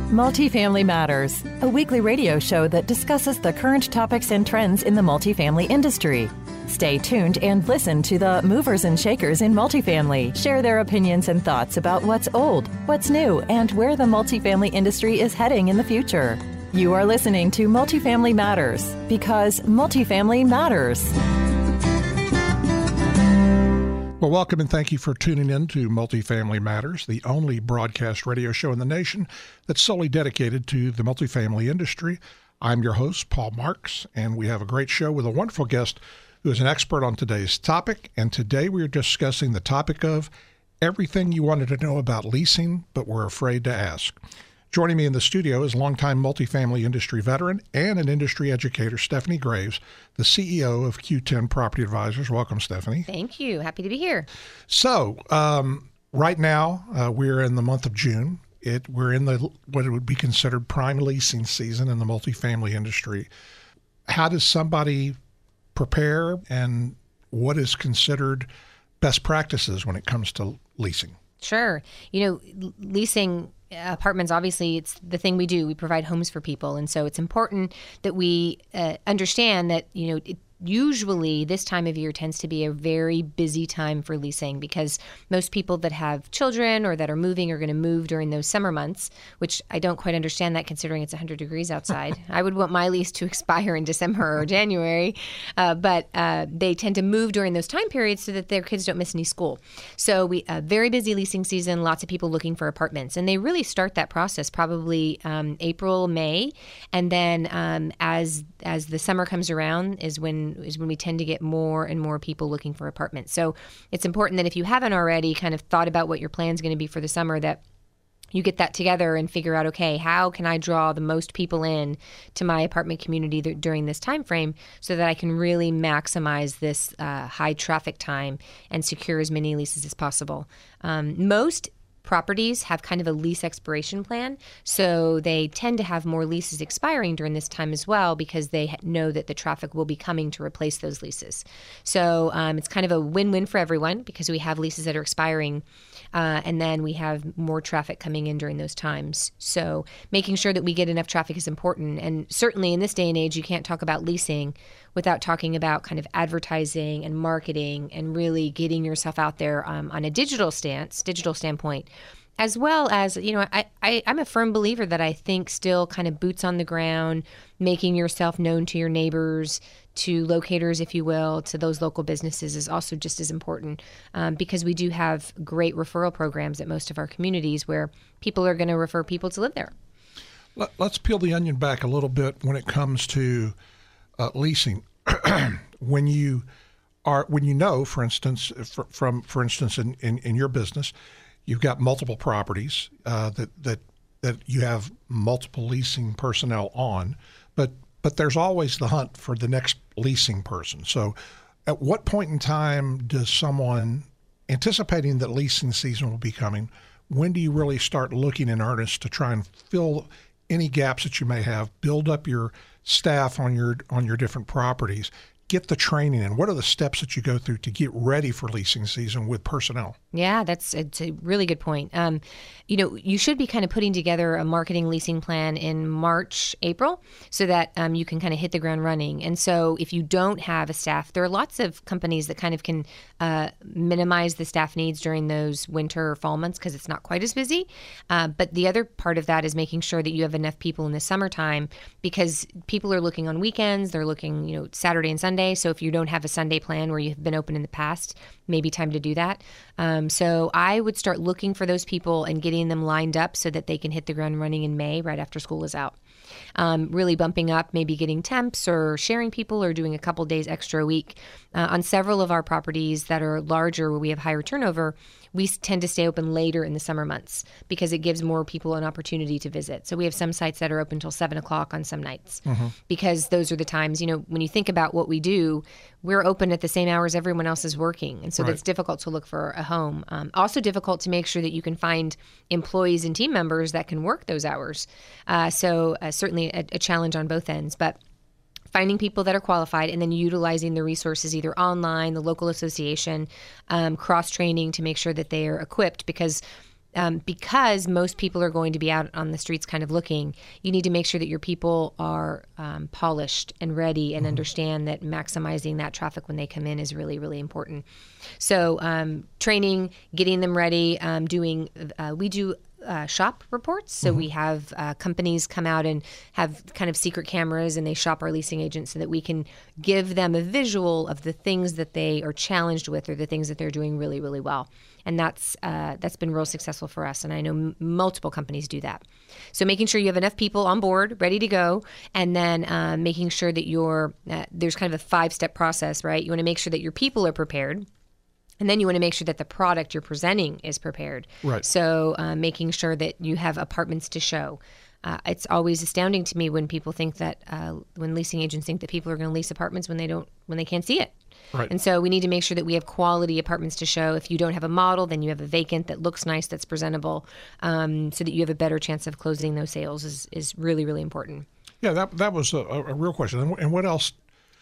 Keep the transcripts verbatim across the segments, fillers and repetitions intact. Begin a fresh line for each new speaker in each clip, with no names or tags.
Multifamily Matters, a weekly radio show that discusses the current topics and trends in the multifamily industry. Stay tuned and listen to the movers and shakers in multifamily share their opinions and thoughts about what's old, what's new, and where the multifamily industry is heading in the future. You are listening to Multifamily Matters because multifamily matters.
Well, welcome and thank you for tuning in to Multifamily Matters, the only broadcast radio show in the nation that's solely dedicated to the multifamily industry. I'm your host, Paul Marks, and we have a great show with a wonderful guest who is an expert on today's topic. And today we are discussing the topic of everything you wanted to know about leasing but were afraid to ask. Joining me in the studio is longtime multifamily industry veteran and an industry educator, Stephanie Graves, the C E O of Q ten Property Advisors. Welcome, Stephanie.
Thank you. Happy to be here.
So, um, right now, uh, we're in the month of June. It We're in the what would be considered prime leasing season in the multifamily industry. How does somebody prepare, and what is considered best practices when it comes to leasing?
Sure. You know, leasing apartments, obviously, it's the thing we do. We provide homes for people. And so it's important that we uh, understand that, you know, it, usually this time of year tends to be a very busy time for leasing because most people that have children or that are moving are going to move during those summer months, which I don't quite understand that considering it's one hundred degrees outside. I would want my lease to expire in December or January, uh, but uh, they tend to move during those time periods so that their kids don't miss any school. So we a very busy leasing season, lots of people looking for apartments, and they really start that process probably um, April, May, and then um, as as the summer comes around is when is when we tend to get more and more people looking for apartments. So it's important that if you haven't already kind of thought about what your plan is going to be for the summer, that you get that together and figure out, okay, how can I draw the most people in to my apartment community th- during this time frame so that I can really maximize this uh, high traffic time and secure as many leases as possible. Um, most properties have kind of a lease expiration plan, so they tend to have more leases expiring during this time as well because they know that the traffic will be coming to replace those leases. So um, it's kind of a win-win for everyone because we have leases that are expiring uh, and then we have more traffic coming in during those times. So making sure that we get enough traffic is important. And certainly in this day and age, you can't talk about leasing without talking about kind of advertising and marketing and really getting yourself out there um, on a digital stance, digital standpoint, as well as, you know, I, I, I'm a firm believer that I think still kind of boots on the ground, making yourself known to your neighbors, to locators, if you will, to those local businesses is also just as important um, because we do have great referral programs at most of our communities where people are going to refer people to live there.
Let's peel the onion back a little bit when it comes to uh, leasing. when you are, when you know, for instance, for, from for instance, in, in, in your business, you've got multiple properties uh, that that that you have multiple leasing personnel on, but but there's always the hunt for the next leasing person. So, at what point in time does someone, anticipating that leasing season will be coming, when do you really start looking in earnest to try and fill any gaps that you may have, build up your staff on your on your different properties, get the training in? What are the steps that you go through to get ready for leasing season with personnel?
Yeah, that's it's a really good point. Um, you know, you should be kind of putting together a marketing leasing plan in March, April, so that um, you can kind of hit the ground running. And so if you don't have a staff, there are lots of companies that kind of can uh, minimize the staff needs during those winter or fall months because it's not quite as busy. Uh, but the other part of that is making sure that you have enough people in the summertime because people are looking on weekends. They're looking, you know, Saturday and Sunday. So if you don't have a Sunday plan where you've been open in the past, maybe time to do that. Um, so I would start looking for those people and getting them lined up so that they can hit the ground running in May right after school is out. Um, really bumping up, maybe getting temps or sharing people or doing a couple days extra a week. Uh, on several of our properties that are larger where we have higher turnover, we tend to stay open later in the summer months because it gives more people an opportunity to visit. So we have some sites that are open until seven o'clock on some nights mm-hmm. because those are the times, you know, when you think about what we do, we're open at the same hours everyone else is working. And so right. That's difficult to look for a home. Um, also difficult to make sure that you can find employees and team members that can work those hours. Uh, so uh, certainly a, a challenge on both ends. But finding people that are qualified and then utilizing the resources either online, the local association, um, cross-training to make sure that they are equipped because um, because most people are going to be out on the streets kind of looking, you need to make sure that your people are um, polished and ready and mm-hmm. understand that maximizing that traffic when they come in is really, really important. So um, training, getting them ready, um, doing, uh, we do Uh, shop reports. So mm-hmm. we have uh, companies come out and have kind of secret cameras, and they shop our leasing agents so that we can give them a visual of the things that they are challenged with or the things that they're doing really, really well. And that's uh, that's been real successful for us. And I know m- multiple companies do that. So making sure you have enough people on board, ready to go, and then uh, making sure that you're, uh, there's kind of a five-step process, right? You want to make sure that your people are prepared. And then you want to make sure that the product you're presenting is prepared.
Right.
So uh, making sure that you have apartments to show. Uh, it's always astounding to me when people think that, uh, when leasing agents think that people are going to lease apartments when they don't, when they can't see it.
Right.
And so we need to make sure that we have quality apartments to show. If you don't have a model, then you have a vacant that looks nice, that's presentable, um, so that you have a better chance of closing those sales is, is really, really important.
Yeah, that that was a, a real question. And what else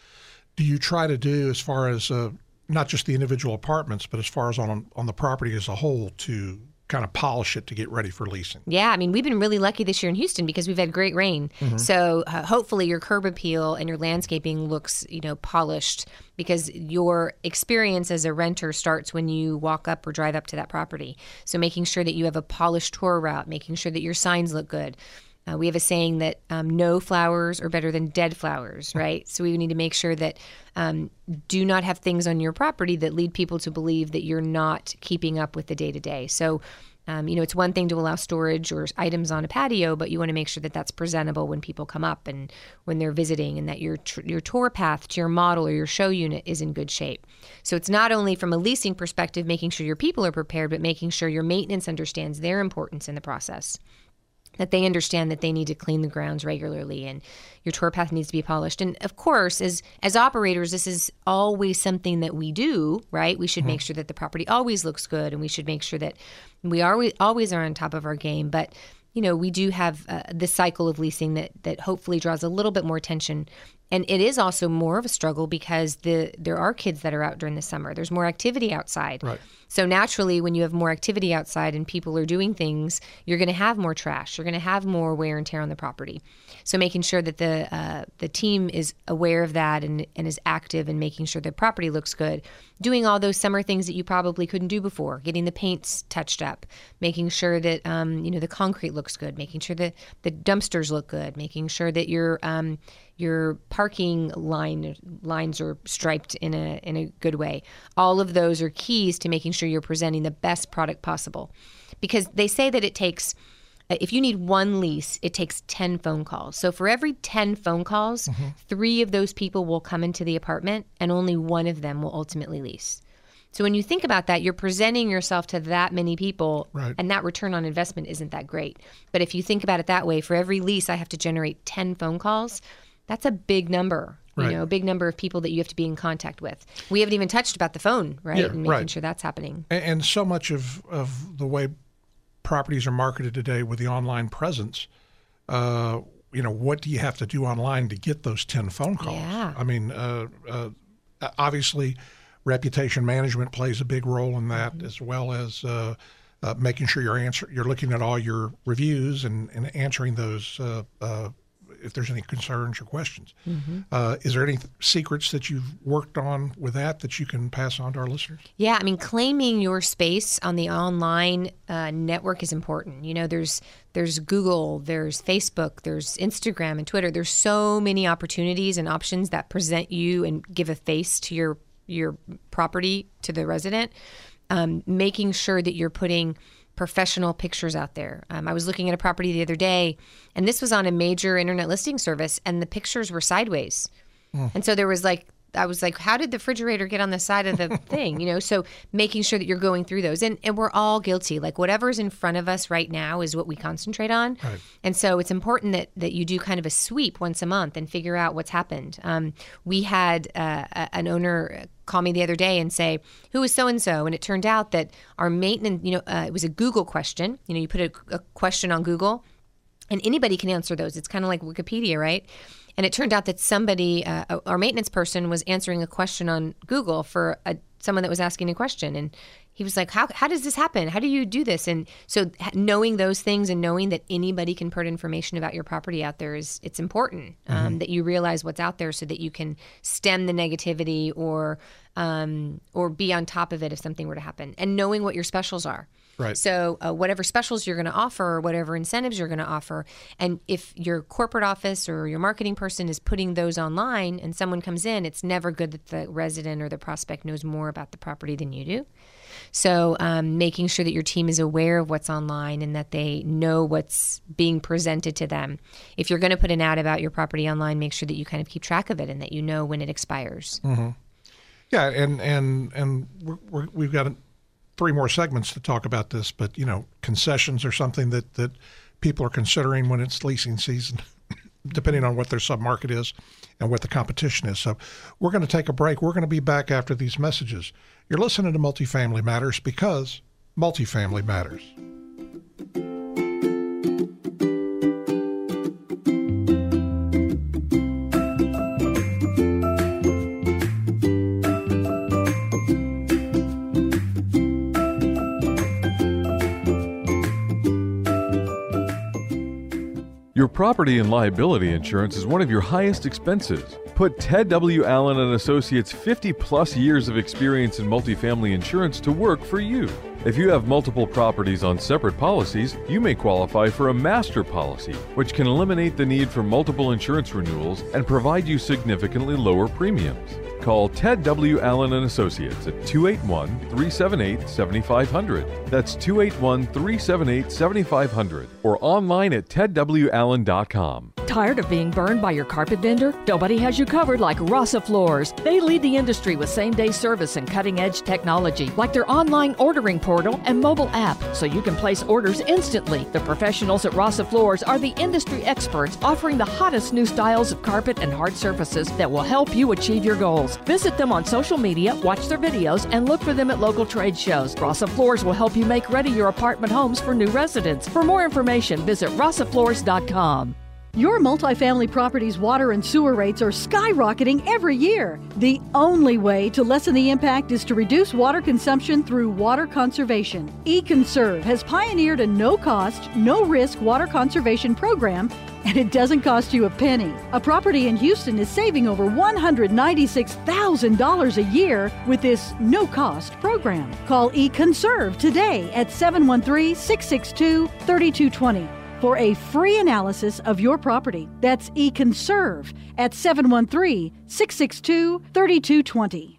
do you try to do as far as uh, not just the individual apartments, but as far as on on the property as a whole to kind of polish it to get ready for leasing?
Yeah, I mean, we've been really lucky this year in Houston because we've had great rain. Mm-hmm. So uh, hopefully your curb appeal and your landscaping looks, you know, polished, because your experience as a renter starts when you walk up or drive up to that property. So making sure that you have a polished tour route, making sure that your signs look good. Uh, we have a saying that um, no flowers are better than dead flowers, right? So we need to make sure that um, do not have things on your property that lead people to believe that you're not keeping up with the day-to-day. So, um, you know, it's one thing to allow storage or items on a patio, but you want to make sure that that's presentable when people come up and when they're visiting, and that your tr- your tour path to your model or your show unit is in good shape. So it's not only from a leasing perspective, making sure your people are prepared, but making sure your maintenance understands their importance in the process, that they understand that they need to clean the grounds regularly and your tour path needs to be polished. And of course, as as operators, this is always something that we do, right? We should mm-hmm. make sure that the property always looks good, and we should make sure that we are we always are on top of our game. But, you know, we do have uh, this cycle of leasing that that hopefully draws a little bit more attention. And it is also more of a struggle because the there are kids that are out during the summer. There's more activity outside.
Right.
So naturally, when you have more activity outside and people are doing things, you're going to have more trash. You're going to have more wear and tear on the property. So making sure that the uh, the team is aware of that and, and is active in making sure the property looks good, doing all those summer things that you probably couldn't do before, getting the paints touched up, making sure that um, you know the concrete looks good, making sure that the dumpsters look good, making sure that your um, your parking line lines are striped in a in a good way. All of those are keys to making sure you're presenting the best product possible. Because they say that it takes, if you need one lease, it takes ten phone calls. So for every ten phone calls, mm-hmm. three of those people will come into the apartment and only one of them will ultimately lease. So when you think about that, you're presenting yourself to that many people,
right.
and that return on investment isn't that great. But if you think about it that way, for every lease, I have to generate ten phone calls. That's a big number, you
right.
know, a big number of people that you have to be in contact with. We haven't even touched about the phone, right?
Yeah,
and making
right.
sure that's happening.
And, and so much of, of the way properties are marketed today with the online presence, uh, you know, what do you have to do online to get those ten phone calls?
Yeah.
I mean, uh, uh, obviously, reputation management plays a big role in that, mm-hmm. as well as uh, uh, making sure you're answer you're looking at all your reviews and, and answering those uh, uh, if there's any concerns or questions. Mm-hmm. Uh, is there any th- secrets that you've worked on with that that you can pass on to our listeners?
Yeah, I mean, claiming your space on the online uh, network is important. You know, there's there's Google, there's Facebook, there's Instagram and Twitter. There's so many opportunities and options that present you and give a face to your your property, to the resident. Um, making sure that you're putting professional pictures out there. Um, I was looking at a property the other day, and this was on a major internet listing service, and the pictures were sideways. Mm. And so there was like, I was like, how did the refrigerator get on the side of the thing? You know, so making sure that you're going through those. And, and we're all guilty. Like whatever's in front of us right now is what we concentrate on.
Right.
And so it's important that, that you do kind of a sweep once a month and figure out what's happened. Um, we had uh, an owner call me the other day and say, who is so-and-so? And it turned out that our maintenance, you know, uh, it was a Google question. You know, you put a, a question on Google and anybody can answer those. It's kind of like Wikipedia, right? And it turned out that somebody, uh, our maintenance person was answering a question on Google for a, someone that was asking a question. And he was like, how, how does this happen? How do you do this? And so knowing those things and knowing that anybody can put information about your property out there is, it's important um, mm-hmm. that you realize what's out there so that you can stem the negativity or, um, or be on top of it if something were to happen, and knowing what your specials are.
Right.
So uh, whatever specials you're going to offer or whatever incentives you're going to offer, and if your corporate office or your marketing person is putting those online and someone comes in, it's never good that the resident or the prospect knows more about the property than you do. So um, making sure that your team is aware of what's online and that they know what's being presented to them. If you're going to put an ad about your property online, make sure that you kind of keep track of it and that you know when it expires.
Mm-hmm. Yeah, and and and we're, we're, we've got a, three more segments to talk about this, but you know, concessions are something that that people are considering when it's leasing season, depending on what their submarket is and what the competition is. So we're going to take a break. We're going to be back after these messages. You're listening to Multifamily Matters because multifamily matters.
Your property and liability insurance is one of your highest expenses. Put Ted W. Allen and Associates' fifty plus years of experience in multifamily insurance to work for you. If you have multiple properties on separate policies, you may qualify for a master policy, which can eliminate the need for multiple insurance renewals and provide you significantly lower premiums. Call Ted W. Allen and Associates at two eight one, three seven eight, seven five zero zero. That's two eight one, three seven eight, seven five zero zero or online at ted w allen dot com.
Tired of being burned by your carpet vendor? Nobody has you covered like Rasa Floors. They lead the industry with same-day service and cutting-edge technology, like their online ordering portal and mobile app, so you can place orders instantly. The professionals at Rasa Floors are the industry experts offering the hottest new styles of carpet and hard surfaces that will help you achieve your goals. Visit them on social media, watch their videos, and look for them at local trade shows. Rasa Floors will help you make ready your apartment homes for new residents. For more information, visit rasa floors dot com.
Your multifamily property's water and sewer rates are skyrocketing every year. The only way to lessen the impact is to reduce water consumption through water conservation. eConserve has pioneered a no-cost, no-risk water conservation program, and it doesn't cost you a penny. A property in Houston is saving over one hundred ninety-six thousand dollars a year with this no-cost program. Call eConserve today at seven one three, six six two, three two two zero. for a free analysis of your property. That's eConserve at seven one three, six six two, three two two zero.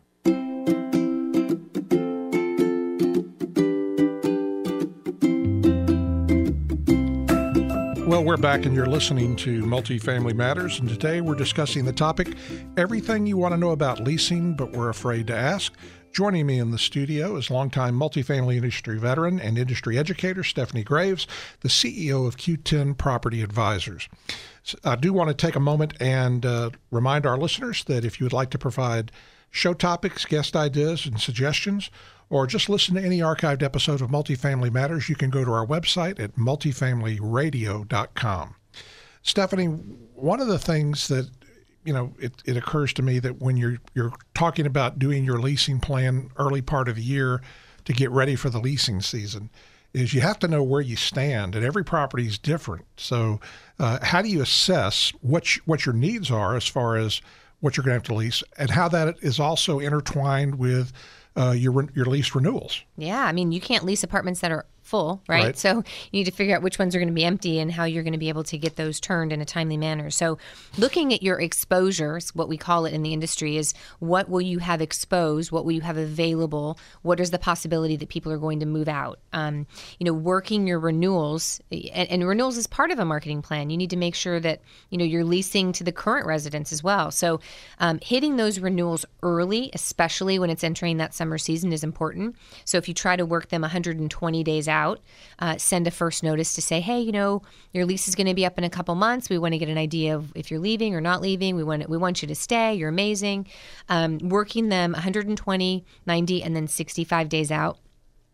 Well, we're back and you're listening to Multifamily Matters, and today we're discussing the topic, everything you want to know about leasing but we're afraid to ask. Joining me in the studio is longtime multifamily industry veteran and industry educator Stephanie Graves, the C E O of Q ten Property Advisors. So I do want to take a moment and uh, remind our listeners that if you would like to provide show topics, guest ideas, and suggestions, or just listen to any archived episode of Multifamily Matters, you can go to our website at multifamily radio dot com. Stephanie, one of the things that you know, it, it occurs to me that when you're you're talking about doing your leasing plan early part of the year to get ready for the leasing season, is you have to know where you stand, and every property is different. So uh, how do you assess what you, what your needs are as far as what you're going to have to lease, and how that is also intertwined with uh, your your lease renewals?
Yeah, I mean, you can't lease apartments that are full, right?
Right.
So you need to figure out which ones are going to be empty and how you're going to be able to get those turned in a timely manner. So looking at your exposures, what we call it in the industry, is what will you have exposed? What will you have available? What is the possibility that people are going to move out? Um, you know, working your renewals, and, and renewals is part of a marketing plan. You need to make sure that, you know, you're leasing to the current residents as well. So um, hitting those renewals early, especially when it's entering that summer season, is important. So if you try to work them one hundred twenty days out, out, uh, send a first notice to say, hey, you know, your lease is going to be up in a couple months. We want to get an idea of if you're leaving or not leaving. We want we want you to stay. You're amazing. Um, working them one hundred twenty, ninety, and then sixty-five days out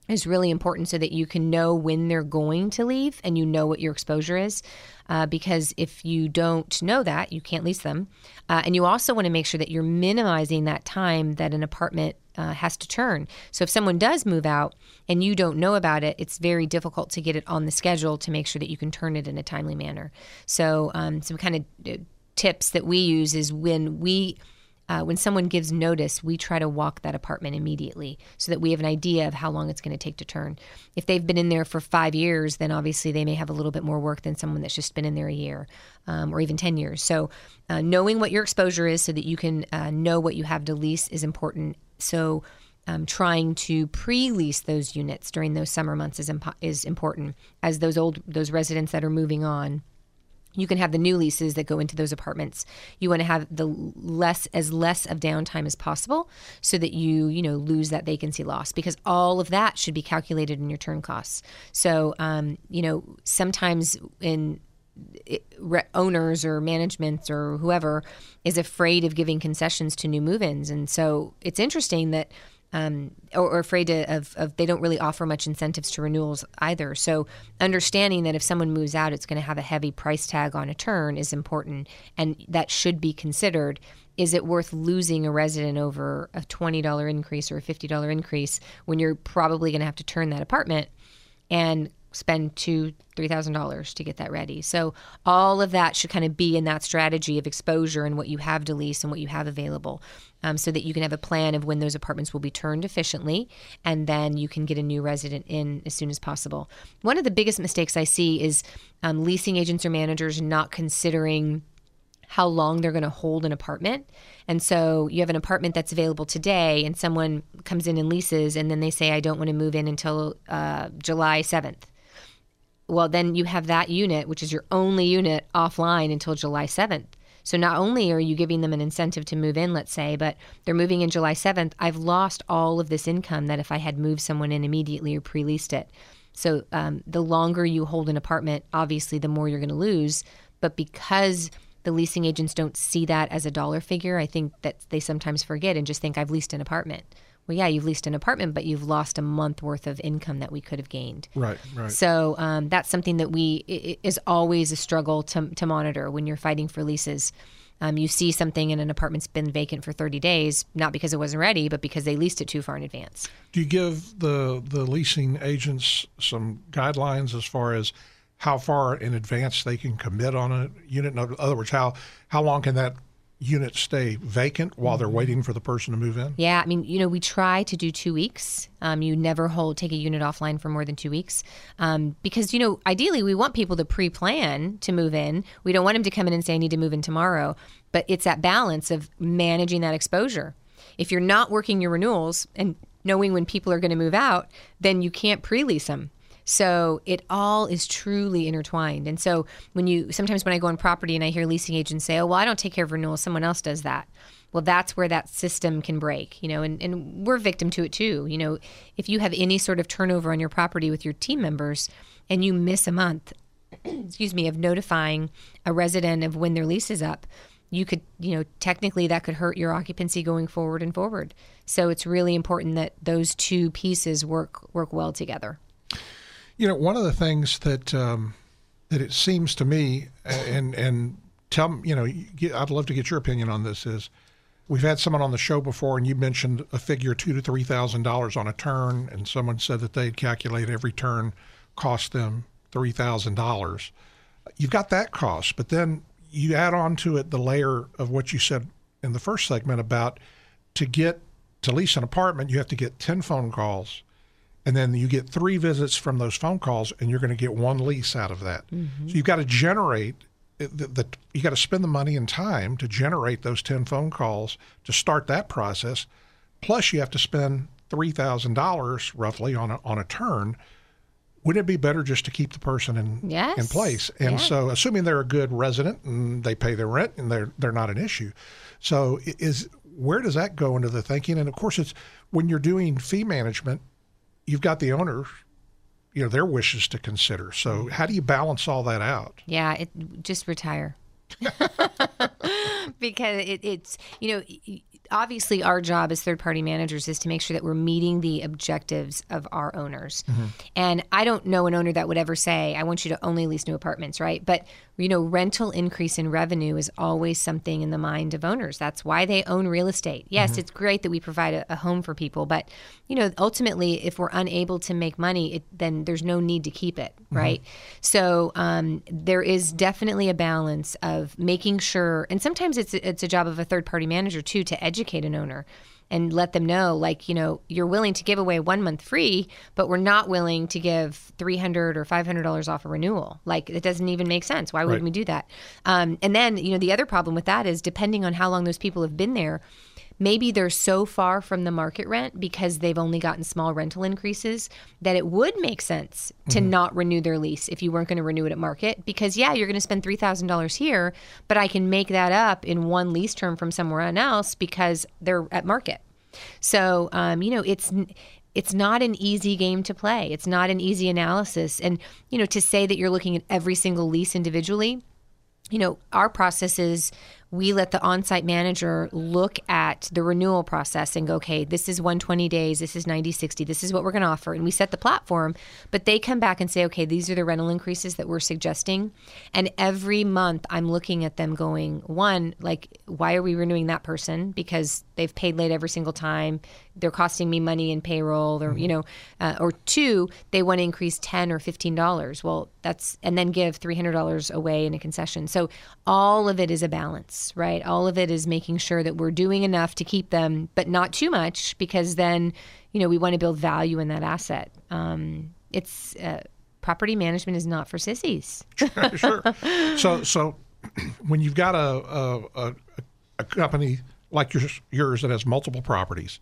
is really important so that you can know when they're going to leave and you know what your exposure is. Uh, because if you don't know that, you can't lease them. Uh, and you also want to make sure that you're minimizing that time that an apartment uh, has to turn. So if someone does move out and you don't know about it, it's very difficult to get it on the schedule to make sure that you can turn it in a timely manner. So um, some kind of tips that we use is when we Uh, when someone gives notice, we try to walk that apartment immediately so that we have an idea of how long it's going to take to turn. If they've been in there for five years, then obviously they may have a little bit more work than someone that's just been in there a year um, or even ten years. So uh, knowing what your exposure is so that you can uh, know what you have to lease is important. So um, trying to pre-lease those units during those summer months is, impo- is important. As those old those residents that are moving on, you can have the new leases that go into those apartments. You want to have the less as less of downtime as possible so that you, you know, lose that vacancy loss, because all of that should be calculated in your turn costs. So, um, you know, sometimes in it, re- owners or management or whoever is afraid of giving concessions to new move-ins. And so it's interesting that Um, or, or afraid to, of, of they don't really offer much incentives to renewals either. So understanding that if someone moves out, it's going to have a heavy price tag on a turn is important, and that should be considered. Is it worth losing a resident over a twenty dollars increase or a fifty dollars increase when you're probably going to have to turn that apartment and spend two thousand dollars, three thousand dollars to get that ready? So all of that should kind of be in that strategy of exposure and what you have to lease and what you have available, um, so that you can have a plan of when those apartments will be turned efficiently, and then you can get a new resident in as soon as possible. One of the biggest mistakes I see is um, leasing agents or managers not considering how long they're going to hold an apartment. And so you have an apartment that's available today and someone comes in and leases, and then they say, I don't want to move in until uh, July seventh. Well, then you have that unit, which is your only unit, offline until July seventh. So not only are you giving them an incentive to move in, let's say, but they're moving in July seventh. I've lost all of this income that if I had moved someone in immediately or pre-leased it. So um, the longer you hold an apartment, obviously the more you're going to lose. But because the leasing agents don't see that as a dollar figure, I think that they sometimes forget and just think, I've leased an apartment. Well, yeah, you've leased an apartment, but you've lost a month worth of income that we could have gained.
Right, right.
So um, that's something that we it is always a struggle to to monitor when you're fighting for leases. Um, you see something in an apartment's been vacant for thirty days, not because it wasn't ready, but because they leased it too far in advance.
Do you give the the leasing agents some guidelines as far as how far in advance they can commit on a unit? In other words, how how long can that unit stay vacant while they're waiting for the person to move in?
Yeah, I mean, you know, we try to do two weeks. Um, you never hold take a unit offline for more than two weeks um, because, you know, ideally we want people to pre-plan to move in. We don't want them to come in and say, I need to move in tomorrow. But it's that balance of managing that exposure. If you're not working your renewals and knowing when people are going to move out, then you can't pre-lease them. So it all is truly intertwined. And so when you, sometimes when I go on property and I hear leasing agents say, oh, well, I don't take care of renewals, someone else does that. Well, that's where that system can break, you know, and, and we're victim to it too. You know, if you have any sort of turnover on your property with your team members and you miss a month, excuse me, of notifying a resident of when their lease is up, you could, you know, technically that could hurt your occupancy going forward and forward. So it's really important that those two pieces work work well together.
You know, one of the things that um, that it seems to me, and and tell me, you know, I'd love to get your opinion on this, is we've had someone on the show before, and you mentioned a figure two to three thousand dollars on a turn, and someone said that they'd calculate every turn cost them three thousand dollars. You've got that cost, but then you add on to it the layer of what you said in the first segment about to get to lease an apartment, you have to get ten phone calls. And then you get three visits from those phone calls, and you're going to get one lease out of that. Mm-hmm. So you've got to generate the, the you got to spend the money and time to generate those ten phone calls to start that process. Plus, you have to spend three thousand dollars roughly on a on a turn. Wouldn't it be better just to keep the person in
yes.
in place? And yeah. so, assuming they're a good resident and they pay their rent and they're they're not an issue. So, is where does that go into the thinking? And of course, it's when you're doing fee management, you've got the owner, you know, their wishes to consider. So how do you balance all that out?
Yeah, it, just retire. Because it, it's, you know, obviously our job as third-party managers is to make sure that we're meeting the objectives of our owners. Mm-hmm. And I don't know an owner that would ever say, I want you to only lease new apartments, right? But, you know, rental increase in revenue is always something in the mind of owners. That's why they own real estate. Yes, mm-hmm. it's great that we provide a, a home for people, but, you know, ultimately, if we're unable to make money, it, then there's no need to keep it, mm-hmm. right? So um, there is definitely a balance of making sure, and sometimes it's it's a job of a third-party manager, too, to educate an owner and let them know, like, you know, you're willing to give away one month free, but we're not willing to give three hundred dollars or five hundred dollars off a renewal. Like, it doesn't even make sense. Why wouldn't right. we do that? Um, and then, you know, the other problem with that is depending on how long those people have been there, maybe they're so far from the market rent because they've only gotten small rental increases that it would make sense to mm-hmm. not renew their lease if you weren't going to renew it at market. Because, yeah, you're going to spend three thousand dollars here, but I can make that up in one lease term from somewhere else because they're at market. So, um, you know, it's it's not an easy game to play. It's not an easy analysis. And, you know, to say that you're looking at every single lease individually, you know, our process is we let the on-site manager look at the renewal process and go, okay, this is one hundred twenty days, this is ninety, sixty, this is what we're going to offer. And we set the platform, but they come back and say, okay, these are the rental increases that we're suggesting. And every month I'm looking at them going, one, like, why are we renewing that person? Because they've paid late every single time. They're costing me money in payroll, or, you know, uh, or two, they want to increase ten or fifteen dollars. Well, that's, and then give three hundred dollars away in a concession. So all of it is a balance, right? All of it is making sure that we're doing enough to keep them, but not too much, because then, you know, we want to build value in that asset. Um, it's, uh, property management is not for sissies.
Sure. sure. So, so when you've got a, a, a company like yours, yours that has multiple properties,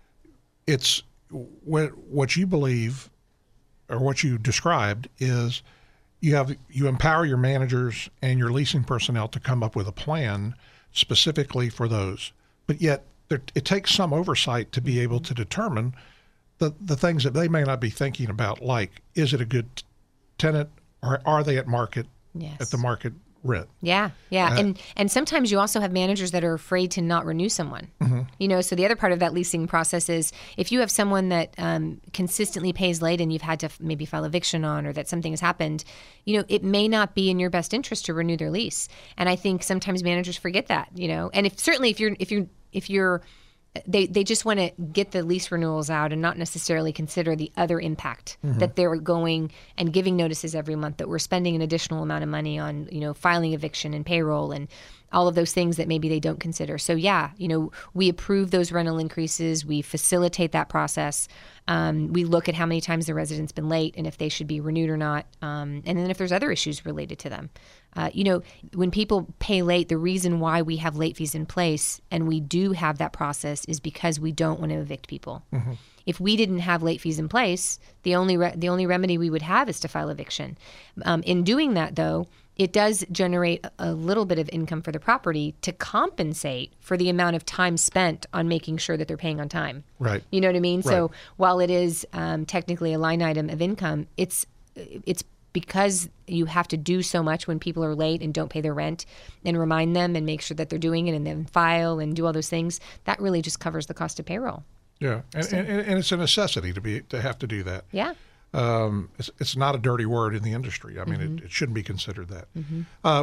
it's what, what you believe or what you described is you have you empower your managers and your leasing personnel to come up with a plan specifically for those. But yet there, it takes some oversight to be able to determine the, the things that they may not be thinking about, like, is it a good t- tenant, or are they at market,
yes.
at the market rent?
Yeah, yeah.
Uh,
and and sometimes you also have managers that are afraid to not renew someone.
Mm-hmm.
You know, so the other part of that leasing process is if you have someone that um, consistently pays late and you've had to f- maybe file eviction on, or that something has happened, you know, it may not be in your best interest to renew their lease. And I think sometimes managers forget that, you know. And if certainly if you're if you're if you're They they just want to get the lease renewals out and not necessarily consider the other impact mm-hmm. that they're going and giving notices every month, that we're spending an additional amount of money on, you know, filing eviction and payroll and all of those things that maybe they don't consider. So yeah, you know, we approve those rental increases. We facilitate that process. Um, we look at how many times the resident's been late and if they should be renewed or not. Um, and then if there's other issues related to them. Uh, you know, when people pay late, the reason why we have late fees in place and we do have that process is because we don't want to evict people. Mm-hmm. If we didn't have late fees in place, the only re- the only remedy we would have is to file eviction. Um, in doing that, though, it does generate a little bit of income for the property to compensate for the amount of time spent on making sure that they're paying on time.
Right.
You know what I mean?
Right.
So while it is um, technically a line item of income, it's it's because you have to do so much when people are late and don't pay their rent, and remind them and make sure that they're doing it and then file and do all those things. That really just covers the cost of payroll.
Yeah, and, so, and, and it's a necessity to be to have to do that.
Yeah.
Um, it's, it's not a dirty word in the industry. I mean, mm-hmm. it, it shouldn't be considered that. Mm-hmm. Uh,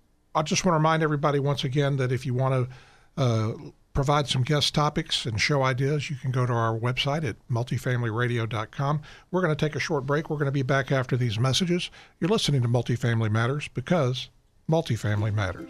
I just want to remind everybody once again that if you want to uh, provide some guest topics and show ideas, you can go to our website at multifamily radio dot com. We're going to take a short break. We're going to be back after these messages. You're listening to Multifamily Matters, because multifamily matters.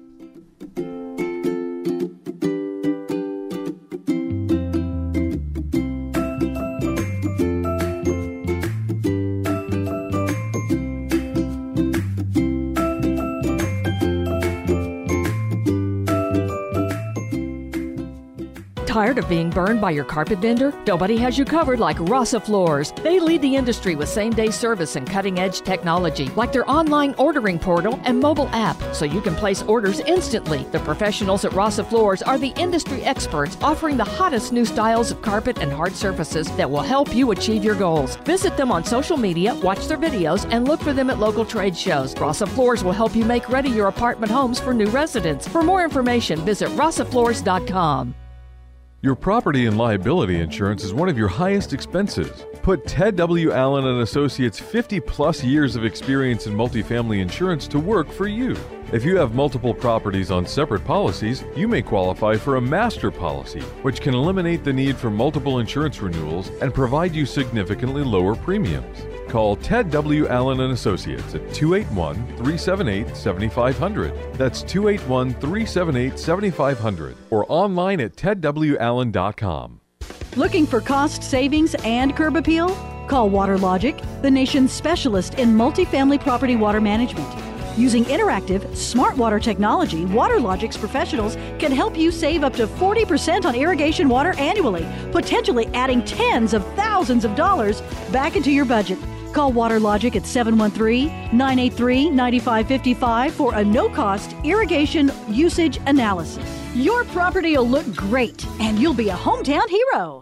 Tired of being burned by your carpet vendor? Nobody has you covered like Rasa Floors. They lead the industry with same-day service and cutting-edge technology, like their online ordering portal and mobile app, so you can place orders instantly. The professionals at Rasa Floors are the industry experts, offering the hottest new styles of carpet and hard surfaces that will help you achieve your goals. Visit them on social media, watch their videos, and look for them at local trade shows. Rasa Floors will help you make ready your apartment homes for new residents. For more information, visit rasa floors dot com.
Your property and liability insurance is one of your highest expenses. Put Ted W. Allen and Associates' fifty plus years of experience in multifamily insurance to work for you. If you have multiple properties on separate policies, you may qualify for a master policy, which can eliminate the need for multiple insurance renewals and provide you significantly lower premiums. Call Ted W. Allen and Associates at two eight one, three seven eight, seven five zero zero. That's two eight one, three seven eight, seven five zero zero or online at ted w allen dot com.
Looking for cost savings and curb appeal? Call WaterLogic, the nation's specialist in multifamily property water management. Using interactive, smart water technology, WaterLogic's professionals can help you save up to forty percent on irrigation water annually, potentially adding tens of thousands of dollars back into your budget. Call WaterLogic at seven one three, nine eight three, nine five five five for a no-cost irrigation usage analysis. Your property will look great, and you'll be a hometown hero.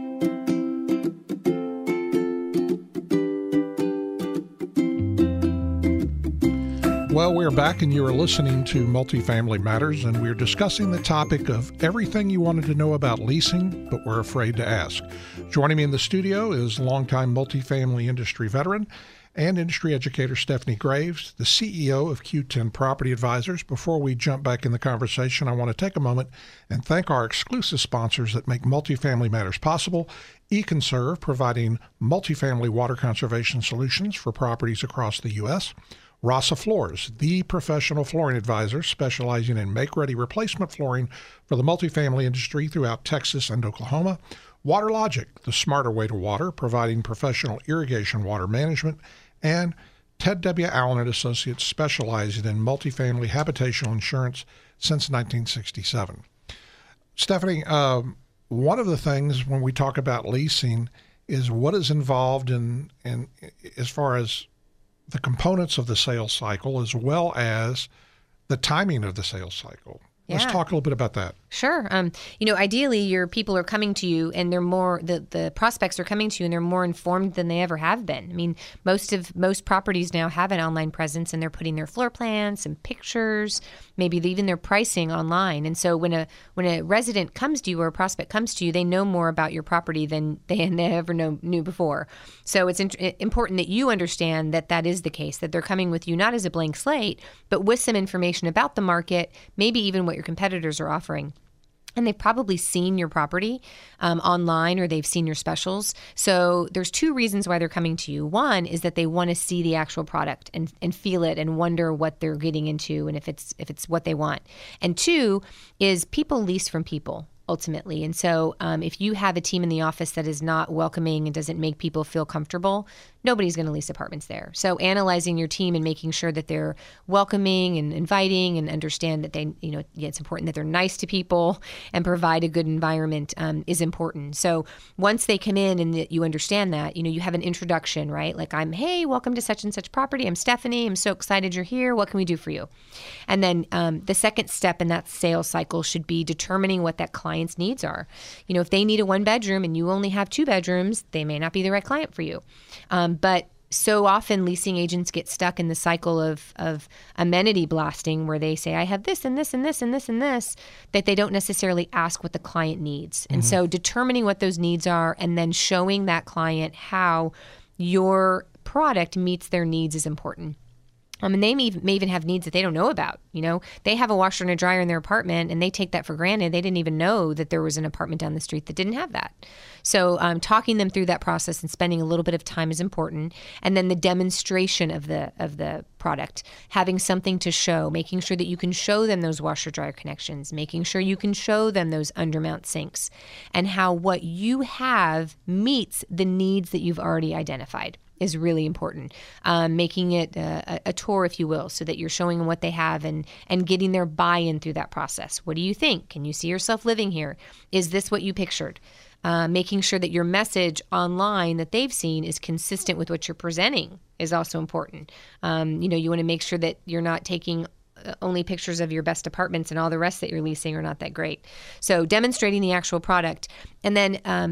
Well, we're back and you are listening to Multifamily Matters, and we're discussing the topic of everything you wanted to know about leasing, but were afraid to ask. Joining me in the studio is longtime multifamily industry veteran and industry educator Stephanie Graves, the C E O of Q ten Property Advisors. Before we jump back in the conversation, I want to take a moment and thank our exclusive sponsors that make Multifamily Matters possible. eConserve, providing multifamily water conservation solutions for properties across the U S Rasa Floors, the professional flooring advisor specializing in make-ready replacement flooring for the multifamily industry throughout Texas and Oklahoma. WaterLogic, the smarter way to water, providing professional irrigation water management. And Ted W. Allen and Associates, specializing in multifamily habitational insurance since nineteen sixty-seven. Stephanie, um, one of the things when we talk about leasing is what is involved in, in as far as the components of the sales cycle, as well as the timing of the sales cycle. Yeah. Let's talk a little bit about that.
Sure. Um, you know, ideally, your people are coming to you, and they're more the, the prospects are coming to you, and they're more informed than they ever have been. I mean, most of most properties now have an online presence, and they're putting their floor plans and pictures, maybe even their pricing online. And so, when a when a resident comes to you or a prospect comes to you, they know more about your property than they ever know, knew before. So it's in, important that you understand that that is the case. That they're coming with you not as a blank slate, but with some information about the market, maybe even what your competitors are offering. And they've probably seen your property um, online, or they've seen your specials. So there's two reasons why they're coming to you. One is that they want to see the actual product and, and feel it and wonder what they're getting into and if it's if it's what they want. And two is people lease from people, ultimately. And so um, if you have a team in the office that is not welcoming and doesn't make people feel comfortable, nobody's going to lease apartments there. So analyzing your team and making sure that they're welcoming and inviting and understand that they, you know, yeah, it's important that they're nice to people and provide a good environment um, is important. So once they come in and that you understand that, you know, you have an introduction, right? Like I'm, hey, welcome to such and such property. I'm Stephanie. I'm so excited you're here. What can we do for you? And then um, the second step in that sales cycle should be determining what that client's needs are. You know, if they need a one bedroom and you only have two bedrooms, they may not be the right client for you. Um, But so often leasing agents get stuck in the cycle of, of amenity blasting where they say, I have this and this and this and this and this, that they don't necessarily ask what the client needs. Mm-hmm. And so determining what those needs are and then showing that client how your product meets their needs is important. Um, and they may, may even have needs that they don't know about. You know, they have a washer and a dryer in their apartment and they take that for granted. They didn't even know that there was an apartment down the street that didn't have that. So um, talking them through that process and spending a little bit of time is important. And then the demonstration of the of the product, having something to show, making sure that you can show them those washer dryer connections, making sure you can show them those undermount sinks and how what you have meets the needs that you've already identified is really important. Um, making it a, a tour, if you will, so that you're showing them what they have and, and getting their buy-in through that process. What do you think? Can you see yourself living here? Is this what you pictured? Uh, making sure that your message online that they've seen is consistent with what you're presenting is also important. Um, you know, you want to make sure that you're not taking only pictures of your best apartments and all the rest that you're leasing are not that great. So demonstrating the actual product. And then um,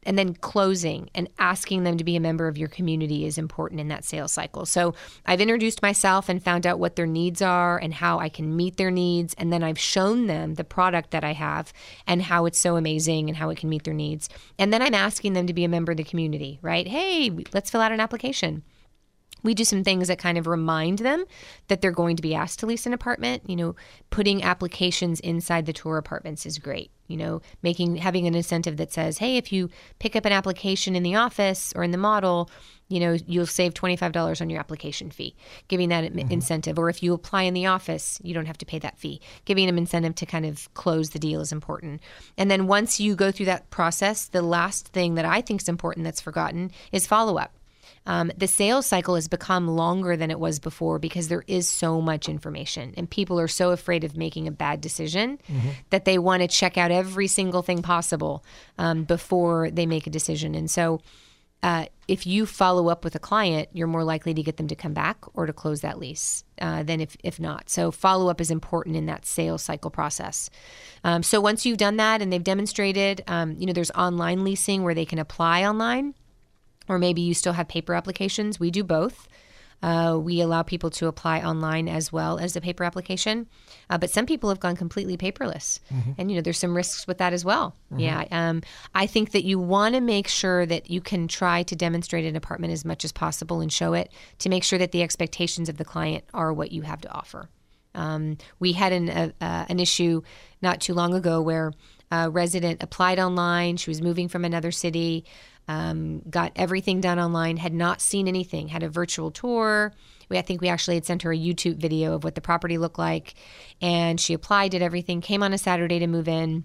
and then closing and asking them to be a member of your community is important in that sales cycle. So I've introduced myself and found out what their needs are and how I can meet their needs. And then I've shown them the product that I have and how it's so amazing and how it can meet their needs. And then I'm asking them to be a member of the community, right? Hey, let's fill out an application. We do some things that kind of remind them that they're going to be asked to lease an apartment. You know, putting applications inside the tour apartments is great. You know, making having an incentive that says, hey, if you pick up an application in the office or in the model, you know, you'll save twenty-five dollars on your application fee, giving that mm-hmm. incentive. Or if you apply in the office, you don't have to pay that fee. Giving them incentive to kind of close the deal is important. And then once you go through that process, the last thing that I think is important that's forgotten is follow-up. Um, the sales cycle has become longer than it was before because there is so much information and people are so afraid of making a bad decision mm-hmm. that they want to check out every single thing possible um, before they make a decision. And so uh, if you follow up with a client, you're more likely to get them to come back or to close that lease uh, than if, if not. So follow-up is important in that sales cycle process. Um, so once you've done that and they've demonstrated, um, you know, there's online leasing where they can apply online. Or maybe you still have paper applications. We do both. Uh, we allow people to apply online as well as the paper application. Uh, but some people have gone completely paperless. Mm-hmm. And, you know, there's some risks with that as well. Mm-hmm. Yeah. Um, I think that you want to make sure that you can try to demonstrate an apartment as much as possible and show it to make sure that the expectations of the client are what you have to offer. Um, we had an, uh, uh, an issue not too long ago where a resident applied online. She was moving from another city. Um, got everything done online, had not seen anything, had a virtual tour. We, I think we actually had sent her a YouTube video of what the property looked like. And she applied, did everything, came on a Saturday to move in.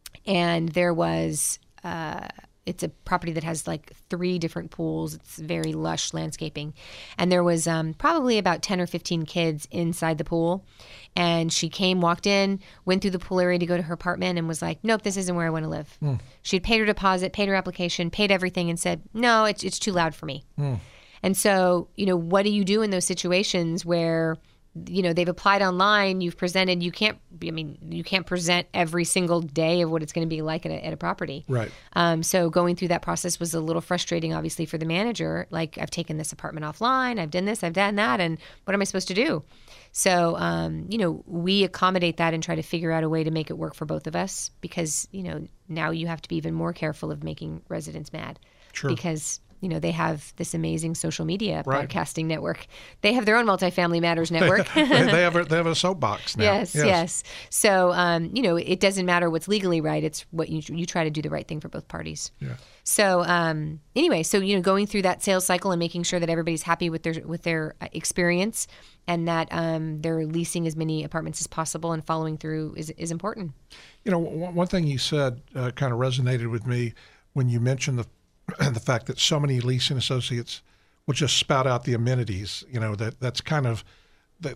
And there was, uh, it's a property that has like three different pools. It's very lush landscaping. And there was um, probably about ten or fifteen kids inside the pool. And she came, walked in, went through the pool area to go to her apartment and was like, nope, this isn't where I want to live. Mm. She had paid her deposit, paid her application, paid everything and said, no, it's it's too loud for me. Mm. And so, you know, what do you do in those situations where, you know, they've applied online, you've presented, you can't, I mean, you can't present every single day of what it's going to be like at a, at a property.
Right.
Um, so going through that process was a little frustrating, obviously, for the manager. Like, I've taken this apartment offline, I've done this, I've done that, and what am I supposed to do? So, um, you know, we accommodate that and try to figure out a way to make it work for both of us because, you know, now you have to be even more careful of making residents mad.
Sure.
Because you know, they have this amazing social media
right.
broadcasting network. They have their own Multifamily Matters network.
they, they have a, they have a soapbox now.
Yes, yes. yes. So, um, you know, it doesn't matter what's legally right. It's what you you try to do the right thing for both parties.
Yeah.
So, um, anyway, so you know, going through that sales cycle and making sure that everybody's happy with their with their experience and that um, they're leasing as many apartments as possible and following through is is important.
You know, one, one thing you said uh, kind of resonated with me when you mentioned the the fact that so many leasing associates will just spout out the amenities, you know, that that's kind of that.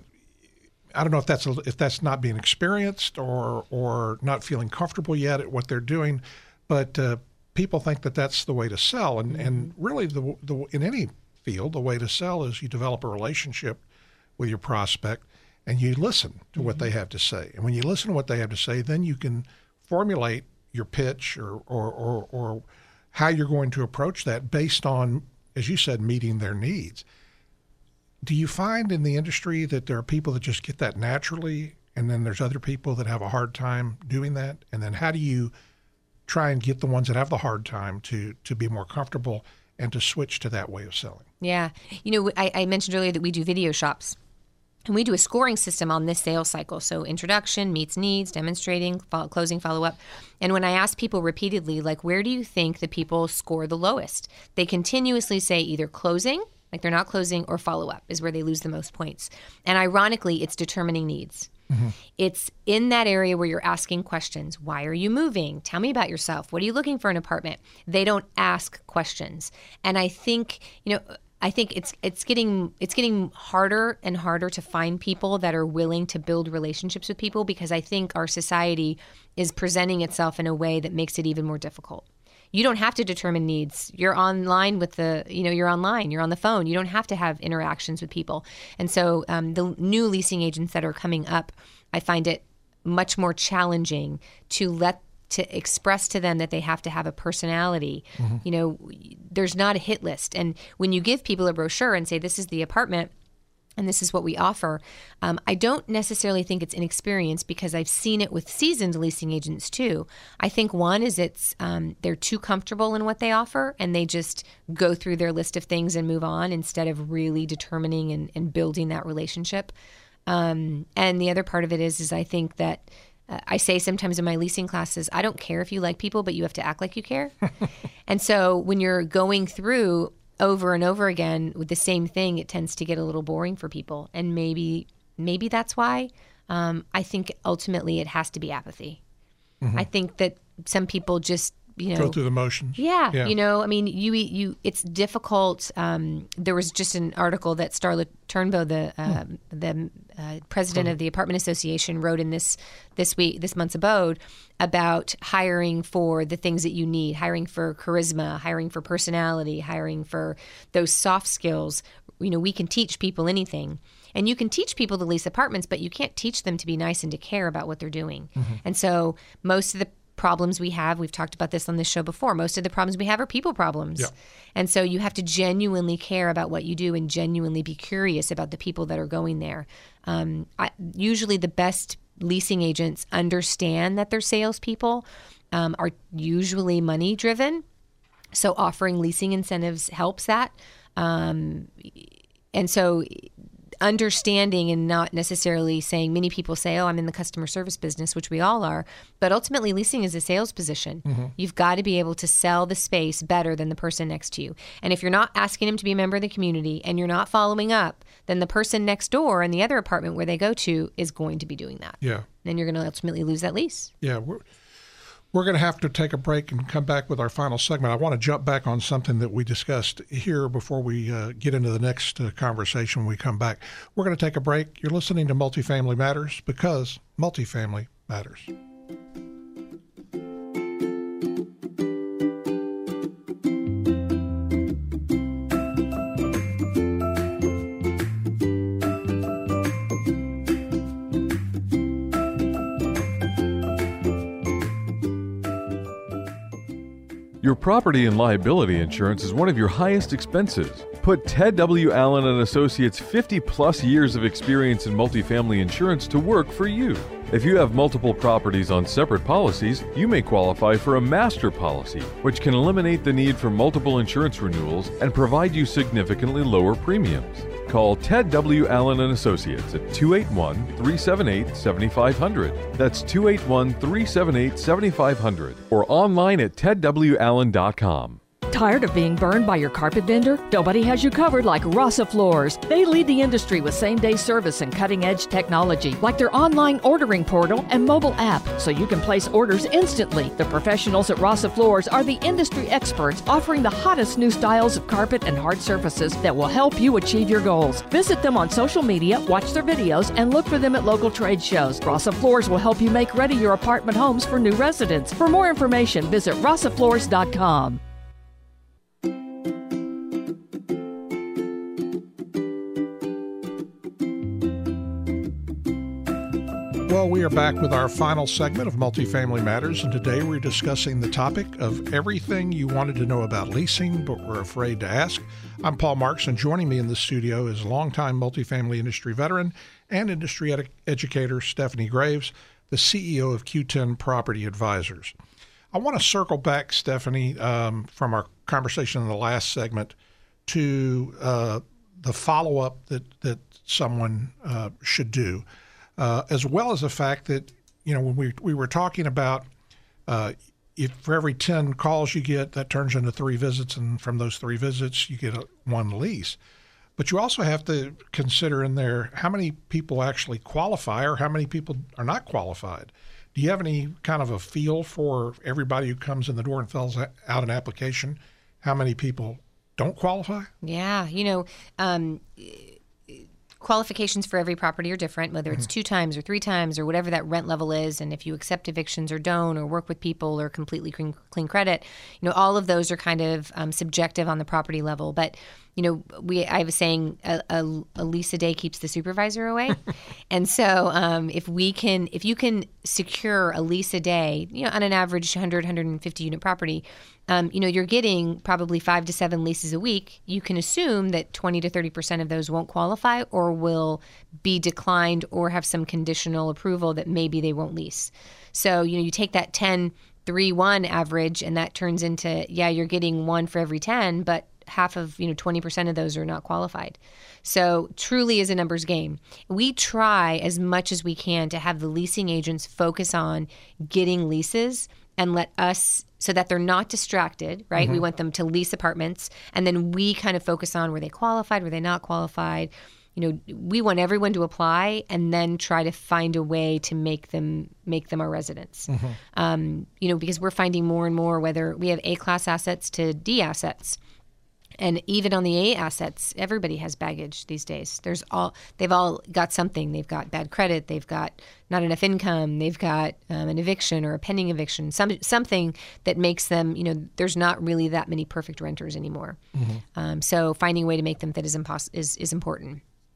I don't know if that's if that's not being experienced or or not feeling comfortable yet at what they're doing, but uh, people think that that's the way to sell, and and really the the in any field the way to sell is you develop a relationship with your prospect and you listen to mm-hmm. what they have to say, and when you listen to what they have to say, then you can formulate your pitch or or or, or how you're going to approach that based on, as you said, meeting their needs. Do you find in the industry that there are people that just get that naturally, and then there's other people that have a hard time doing that? And then how do you try and get the ones that have the hard time to to be more comfortable and to switch to that way of selling?
Yeah. You know, I, I mentioned earlier that we do video shops. And we do a scoring system on this sales cycle. So introduction, meets needs, demonstrating, follow, closing, follow-up. And when I ask people repeatedly, like, where do you think the people score the lowest? They continuously say either closing, like they're not closing, or follow-up is where they lose the most points. And ironically, it's determining needs. Mm-hmm. It's in that area where you're asking questions. Why are you moving? Tell me about yourself. What are you looking for in an apartment? They don't ask questions. And I think, you know, I think it's it's getting it's getting harder and harder to find people that are willing to build relationships with people because I think our society is presenting itself in a way that makes it even more difficult. You don't have to determine needs. You're online with the, you know, you're online, you're on the phone. You don't have to have interactions with people. And so um, the new leasing agents that are coming up, I find it much more challenging to let to express to them that they have to have a personality. Mm-hmm. You know, there's not a hit list. And when you give people a brochure and say, this is the apartment, and this is what we offer, um, I don't necessarily think it's inexperience, because I've seen it with seasoned leasing agents too. I think one is it's um, they're too comfortable in what they offer, and they just go through their list of things and move on instead of really determining and, and building that relationship. Um, and the other part of it is, is I think that uh, I say sometimes in my leasing classes, I don't care if you like people, but you have to act like you care. And so when you're going through over and over again with the same thing, it tends to get a little boring for people. And maybe maybe that's why. Um, I think ultimately it has to be apathy. Mm-hmm. I think that some people just, you know,
go through the motions.
Yeah, yeah. You know, I mean, you you it's difficult. Um, there was just an article that Starla Turnbow, the uh, hmm. the uh, president of the Apartment Association, wrote in this this week, this month's abode, about hiring for the things that you need, hiring for charisma, hiring for personality, hiring for those soft skills. You know, we can teach people anything. And you can teach people to lease apartments, but you can't teach them to be nice and to care about what they're doing. Mm-hmm. And so most of the problems we have, we've talked about this on this show before, most of the problems we have are people problems. Yeah. And so you have to genuinely care about what you do and genuinely be curious about the people that are going there. Um, I, usually the best leasing agents understand that their salespeople um, are usually money driven. So offering leasing incentives helps that. Um, and so understanding and not necessarily saying, many people say, oh, I'm in the customer service business, which we all are, but ultimately leasing is a sales position. Mm-hmm. You've got to be able to sell the space better than the person next to you. And if you're not asking them to be a member of the community and you're not following up, then the person next door in the other apartment where they go to is going to be doing that.
Yeah.
Then you're going to ultimately lose that lease.
Yeah. We're, we're going to have to take a break and come back with our final segment. I want to jump back on something that we discussed here before we uh, get into the next uh, conversation when we come back. We're going to take a break. You're listening to Multifamily Matters, because multifamily matters.
Your property and liability insurance is one of your highest expenses. Put Ted W. Allen and Associates' fifty plus years of experience in multifamily insurance to work for you. If you have multiple properties on separate policies, you may qualify for a master policy, which can eliminate the need for multiple insurance renewals and provide you significantly lower premiums. Call Ted W. Allen and Associates at two eight one, three seven eight, seven five zero zero. That's two eight one, three seven eight, seven five zero zero, or online at ted w allen dot com.
Tired of being burned by your carpet vendor? Nobody has you covered like Rasa Floors. They lead the industry with same-day service and cutting-edge technology, like their online ordering portal and mobile app, so you can place orders instantly. The professionals at Rasa Floors are the industry experts, offering the hottest new styles of carpet and hard surfaces that will help you achieve your goals. Visit them on social media, watch their videos, and look for them at local trade shows. Rasa Floors will help you make ready your apartment homes for new residents. For more information, visit rasa floors dot com.
Well, we are back with our final segment of Multifamily Matters, and today we're discussing the topic of everything you wanted to know about leasing but were afraid to ask. I'm Paul Marks, and joining me in the studio is longtime multifamily industry veteran and industry ed- educator Stephanie Graves, the C E O of Q ten Property Advisors. I want to circle back, Stephanie, um, from our conversation in the last segment to uh, the follow-up that, that someone uh, should do. Uh, as well as the fact that, you know, when we we were talking about uh, if for every ten calls you get, that turns into three visits, and from those three visits, you get a, one lease. But you also have to consider in there how many people actually qualify or how many people are not qualified. Do you have any kind of a feel for everybody who comes in the door and fills out an application, how many people don't qualify?
Yeah, you know, um, qualifications for every property are different, whether it's two times or three times or whatever that rent level is, and if you accept evictions or don't, or work with people or completely clean, clean credit, you know, all of those are kind of um, subjective on the property level. But you know, we I was saying a, a, a lease a day keeps the supervisor away, and so um, if we can, if you can secure a lease a day, you know, on an average one hundred, one hundred fifty unit property, um, you know, you're getting probably five to seven leases a week. You can assume that twenty to thirty percent of those won't qualify or will be declined or have some conditional approval that maybe they won't lease. So you know, you take that ten, three, one average, and that turns into yeah, you're getting one for every ten, but half of, you know, twenty percent of those are not qualified. So truly is a numbers game. We try as much as we can to have the leasing agents focus on getting leases and let us, so that they're not distracted, right? Mm-hmm. We want them to lease apartments, and then we kind of focus on were they qualified, were they not qualified. You know, we want everyone to apply and then try to find a way to make them make them our residents. Mm-hmm. Um, you know, because we're finding more and more, whether we have A-class assets to D assets. And even on the A assets, everybody has baggage these days. There's all they've all got something. They've got bad credit. They've got not enough income. They've got um, an eviction or a pending eviction. Some something that makes them, you know, there's not really that many perfect renters anymore. Mm-hmm. Um, so finding a way to make them fit is impos- is is important.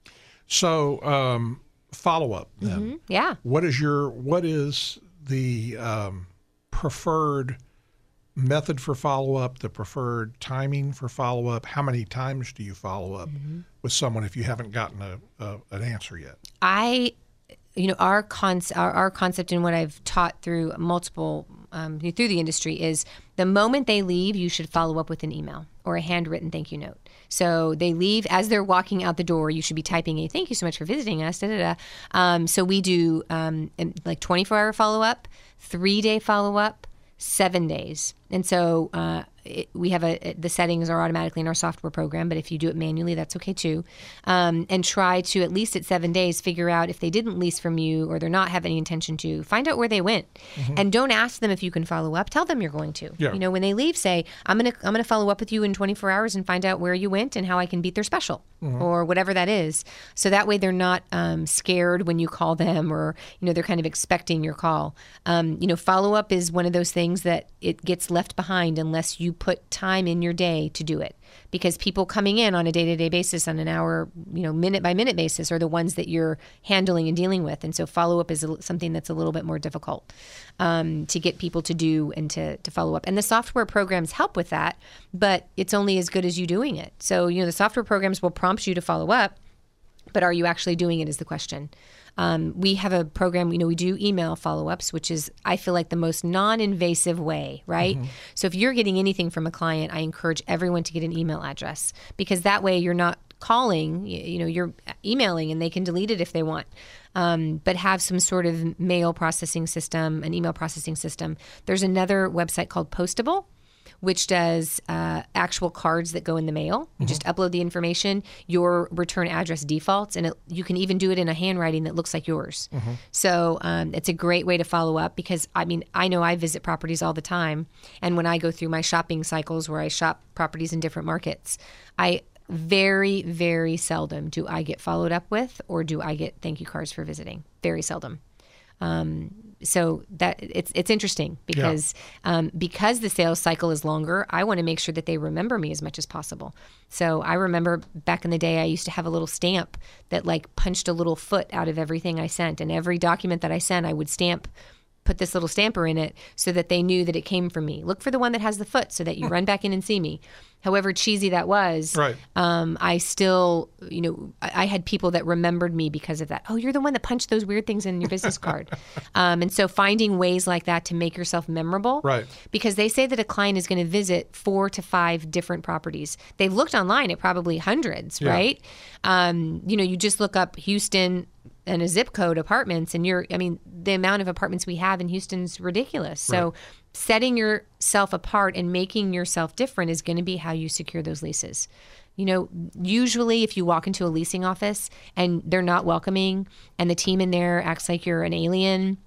So um, follow up then.
Mm-hmm. Yeah.
What is your what is the um, preferred method for follow-up, the preferred timing for follow-up? How many times do you follow up mm-hmm. with someone if you haven't gotten a, a an answer yet?
I, you know, our, cons- our, our concept and what I've taught through multiple, um, through the industry is the moment they leave, you should follow up with an email or a handwritten thank you note. So they leave, as they're walking out the door, you should be typing a thank you so much for visiting us, da da da. Um, so we do um, like twenty-four hour follow-up, three-day follow-up, seven days. And so uh, it, we have a, the settings are automatically in our software program, but if you do it manually, that's okay too. Um, and try to, at least at seven days, figure out if they didn't lease from you or they're not have any intention to, find out where they went. Mm-hmm. And don't ask them if you can follow up. Tell them you're going to.
Yeah.
You know, when they leave, say, I'm going to I'm going to follow up with you in twenty-four hours and find out where you went and how I can beat their special mm-hmm. or whatever that is. So that way they're not um, scared when you call them, or, you know, they're kind of expecting your call. Um, you know, follow up is one of those things that it gets left behind unless you put time in your day to do it. Because people coming in on a day-to-day basis, on an hour, you know, minute-by-minute basis, are the ones that you're handling and dealing with. And so follow-up is a, something that's a little bit more difficult um, to get people to do and to, to follow up. And the software programs help with that, but it's only as good as you doing it. So, you know, the software programs will prompt you to follow up, but are you actually doing it is the question. Um, we have a program, you know, we do email follow-ups, which is, I feel like, the most non-invasive way, right? Mm-hmm. So if you're getting anything from a client, I encourage everyone to get an email address, because that way you're not calling, you, you know, you're emailing and they can delete it if they want. Um, but have some sort of mail processing system, an email processing system. There's another website called Postable, which does uh, actual cards that go in the mail. You mm-hmm. just upload the information, your return address defaults, and it, you can even do it in a handwriting that looks like yours. Mm-hmm. So um, it's a great way to follow up, because, I mean, I know I visit properties all the time, and when I go through my shopping cycles where I shop properties in different markets, I very, very seldom do I get followed up with, or do I get thank you cards for visiting. Very seldom. Um, so that it's it's interesting because yeah. um, because the sales cycle is longer, I want to make sure that they remember me as much as possible. So I remember back in the day, I used to have a little stamp that like punched a little foot out of everything I sent, and every document that I sent, I would stamp. Put this little stamper in it so that they knew that it came from me. Look for the one that has the foot so that you run back in and see me. However cheesy that was,
right.
um, I still, you know, I, I had people that remembered me because of that. Oh, you're the one that punched those weird things in your business card. um, and so finding ways like that to make yourself memorable.
Right.
Because they say that a client is going to visit four to five different properties. They've looked online at probably hundreds, yeah. right? Um, you know, you just look up Houston and a zip code apartments, and you're, I mean, the amount of apartments we have in Houston's ridiculous. So
right.
setting yourself apart and making yourself different is going to be how you secure those leases. You know, usually if you walk into a leasing office and they're not welcoming and the team in there acts like you're an alien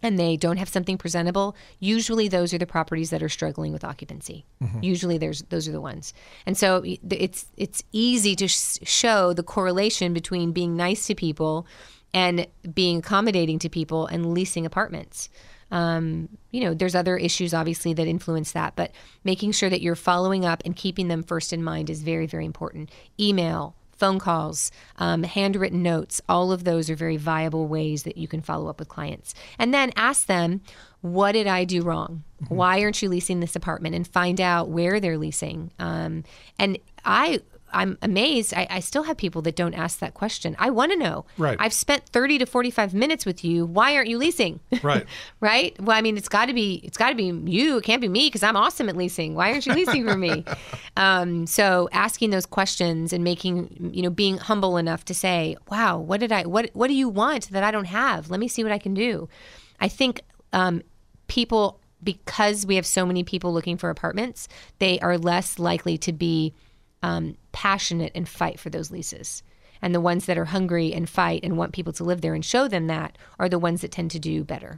and they don't have something presentable, usually those are the properties that are struggling with occupancy. Mm-hmm. Usually there's those are the ones. And so it's it's easy to sh- show the correlation between being nice to people and being accommodating to people and leasing apartments. Um, you know, there's other issues obviously that influence that, but making sure that you're following up and keeping them first in mind is very, very important. Email, phone calls, um, handwritten notes, all of those are very viable ways that you can follow up with clients. And then ask them, what did I do wrong? Mm-hmm. Why aren't you leasing this apartment? And find out where they're leasing. Um, and I... I'm amazed. I, I still have people that don't ask that question. I want to know.
Right.
I've spent thirty to forty-five minutes with you. Why aren't you leasing?
Right.
Right. Well, I mean, it's got to be. It's got to be you. It can't be me because I'm awesome at leasing. Why aren't you leasing for me? Um, so asking those questions and making, you know, being humble enough to say, "Wow, what did I? What What do you want that I don't have? Let me see what I can do." I think um, people, because we have so many people looking for apartments, they are less likely to be Um, passionate and fight for those leases. And the ones that are hungry and fight and want people to live there and show them that are the ones that tend to do better.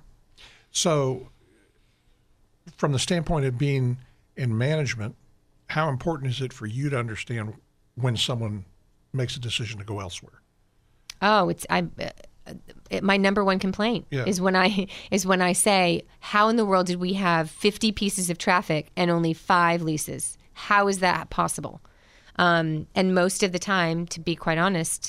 So from the standpoint of being in management, how important is it for you to understand when someone makes a decision to go elsewhere?
Oh, it's I. Uh, it, my number one complaint
yeah.
is when I is when I say, how in the world did we have fifty pieces of traffic and only five leases? How is that possible? Um, and most of the time, to be quite honest,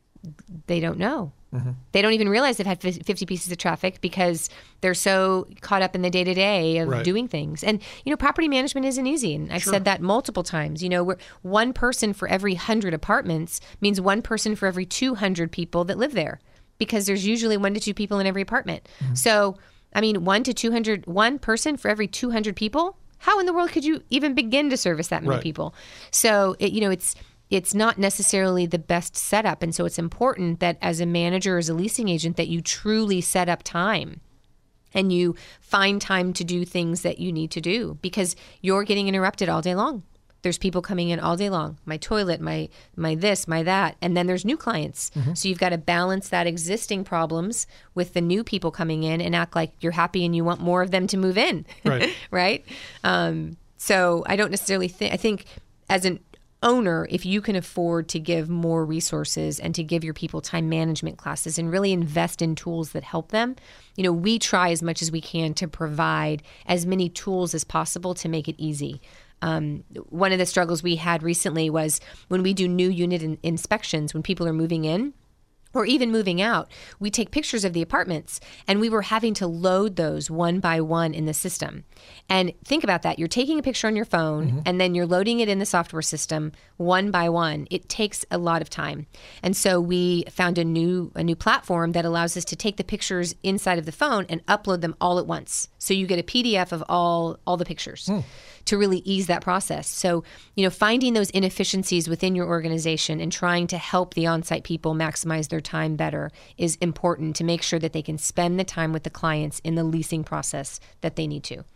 they don't know. Mm-hmm. They don't even realize they've had fifty pieces of traffic because they're so caught up in the day-to-day of
right.
doing things. And, you know, property management isn't easy. And I've
sure.
said that multiple times. You know, we're, one person for every one hundred apartments means one person for every two hundred people that live there, because there's usually one to two people in every apartment. Mm-hmm. So, I mean, one to two hundred, one person for every two hundred people. How in the world could you even begin to service that many
right.
people? So, it, you know, it's it's not necessarily the best setup. And so it's important that as a manager, as a leasing agent, that you truly set up time and you find time to do things that you need to do, because you're getting interrupted all day long. There's people coming in all day long. My toilet, my my this, my that. And then there's new clients. Mm-hmm. So you've got to balance that existing problems with the new people coming in and act like you're happy and you want more of them to move in.
Right.
Right? Um, so I don't necessarily think, I think as an owner, if you can afford to give more resources and to give your people time management classes and really invest in tools that help them, you know, we try as much as we can to provide as many tools as possible to make it easy. Um, one of the struggles we had recently was when we do new unit in- inspections, when people are moving in or even moving out, we take pictures of the apartments and we were having to load those one by one in the system. And think about that. You're taking a picture on your phone mm-hmm. and then you're loading it in the software system one by one. It takes a lot of time. And so we found a new a new platform that allows us to take the pictures inside of the phone and upload them all at once. So you get a P D F of all all the pictures. Mm. To really ease that process. So, you know, finding those inefficiencies within your organization and trying to help the on-site people maximize their time better is important to make sure that they can spend the time with the clients in the leasing process that they need to.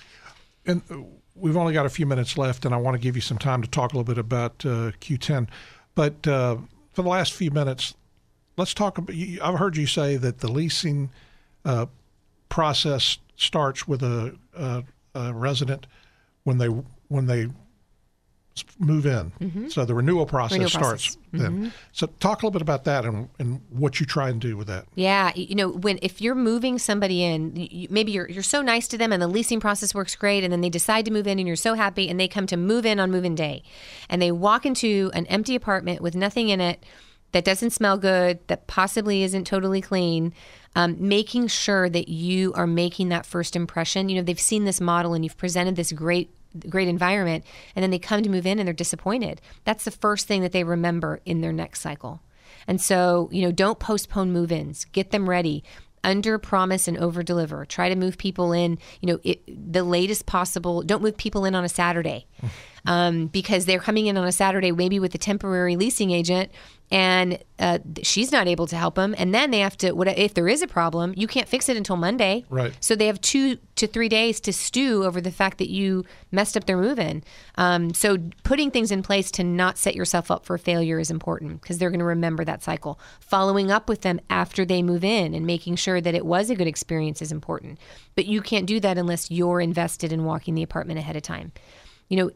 And we've only got a few minutes left, and I want to give you some time to talk a little bit about uh, Q ten. But uh, for the last few minutes, let's talk about, I've heard you say that the leasing uh, process starts with a, a, a resident when they when they move in. Mm-hmm. So the renewal process
renewal
starts
process.
then.
Mm-hmm.
So talk a little bit about that and, and what you try and do with that.
Yeah, you know, when if you're moving somebody in, you, maybe you're you're so nice to them and the leasing process works great, and then they decide to move in and you're so happy, and they come to move in on move-in day, and they walk into an empty apartment with nothing in it, that doesn't smell good, that possibly isn't totally clean. Um, making sure that you are making that first impression. You know, they've seen this model and you've presented this great great environment, and then they come to move in and they're disappointed. That's the first thing that they remember in their next cycle. And so, you know, don't postpone move-ins. Get them ready. Under promise and over deliver. Try to move people in, you know, it, the latest possible. Don't move people in on a Saturday. Um, because they're coming in on a Saturday, maybe with a temporary leasing agent, and uh, she's not able to help them. And then they have to, what, if there is a problem, you can't fix it until Monday.
Right.
So they have two to three days to stew over the fact that you messed up their move-in. Um, so putting things in place to not set yourself up for failure is important, because they're going to remember that cycle. Following up with them after they move in and making sure that it was a good experience is important. But you can't do that unless you're invested in walking the apartment ahead of time. You know,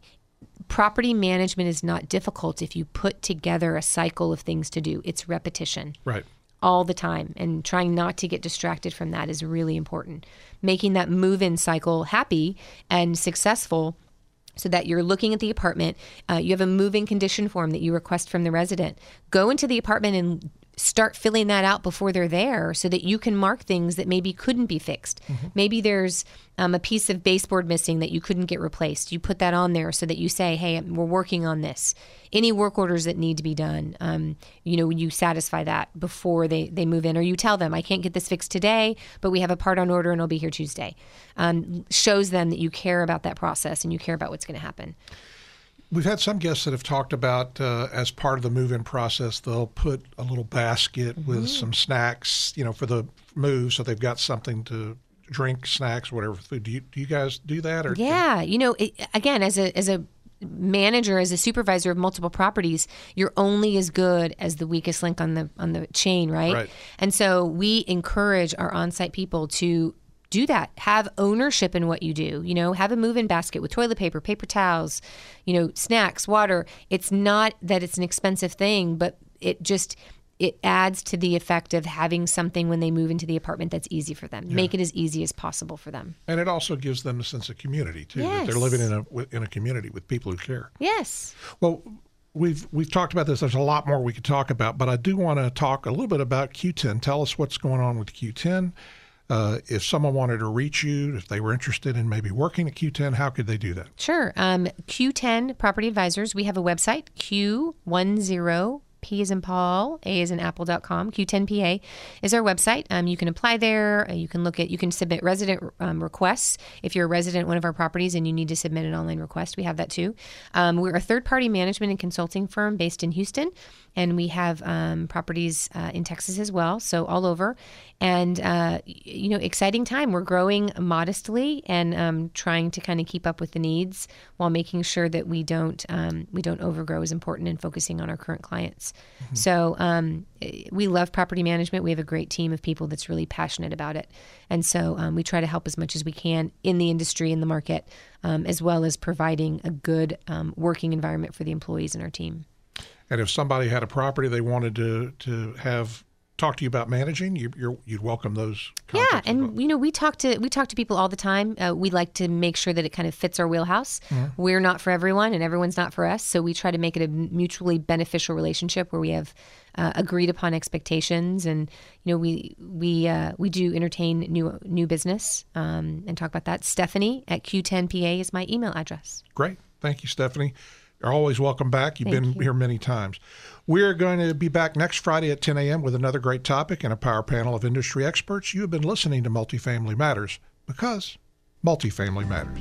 property management is not difficult if you put together a cycle of things to do. It's repetition.
Right.
All the time, and trying not to get distracted from that is really important. Making that move-in cycle happy and successful, so that you're looking at the apartment. Uh, you have a move-in condition form that you request from the resident. Go into the apartment and start filling that out before they're there, so that you can mark things that maybe couldn't be fixed. Mm-hmm. Maybe there's um, a piece of baseboard missing that you couldn't get replaced. You put that on there so that you say, hey, we're working on this. Any work orders that need to be done, um, you know, you satisfy that before they, they move in, or you tell them, I can't get this fixed today, but we have a part on order and it'll be here Tuesday. Um, shows them that you care about that process and you care about what's going to happen.
We've had some guests that have talked about, uh, as part of the move-in process, they'll put a little basket mm-hmm. with some snacks, you know, for the move, so they've got something to drink, snacks, whatever food. Do you, do you guys do that? Or
yeah, you know, it, again, as a as a manager, as a supervisor of multiple properties, you're only as good as the weakest link on the on the chain, right?
Right.
And so we encourage our on-site people to do that. Have ownership in what you do. You know, have a move-in basket with toilet paper, paper towels, you know, snacks, water. It's not that it's an expensive thing, but it just, it adds to the effect of having something when they move into the apartment that's easy for them. Yeah. Make it as easy as possible for them.
And it also gives them a sense of community too.
Yes.
That they're living in a in a community with people who care.
Yes.
Well, we've we've talked about this. There's a lot more we could talk about, but I do want to talk a little bit about Q ten. Tell us what's going on with Q ten. Uh, if someone wanted to reach you, if they were interested in maybe working at Q ten, how could they do that?
Sure. Um, Q ten Property Advisors, we have a website, Q ten, P as in Paul, A as in Apple dot com. Q ten P A is our website. Um, you can apply there. You can look at, you can submit resident um, requests. If you're a resident at one of our properties and you need to submit an online request, we have that too. Um, we're a third-party management and consulting firm based in Houston, and we have um, properties uh, in Texas as well, so all over. And, uh, you know, exciting time. We're growing modestly and um, trying to kind of keep up with the needs while making sure that we don't um, we don't overgrow is important, and focusing on our current clients. Mm-hmm. So um, we love property management. We have a great team of people that's really passionate about it. And so um, we try to help as much as we can in the industry, in the market, um, as well as providing a good um, working environment for the employees in our team.
And if somebody had a property they wanted to to have talk to you about managing, you, you're, you'd welcome those contacts.
Yeah, and
well.
you know, we talk to we talk to people all the time. Uh, we like to make sure that it kind of fits our wheelhouse. Mm-hmm. We're not for everyone, and everyone's not for us. So we try to make it a mutually beneficial relationship where we have uh, agreed upon expectations, and you know, we we uh, we do entertain new new business um, and talk about that. Stephanie at Q ten P A is my email address.
Great, thank you, Stephanie. You're always welcome back. You've
Thank
been
you.
here many times. We're going to be back next Friday at ten a.m. with another great topic and a power panel of industry experts. You have been listening to Multifamily Matters, because multifamily matters.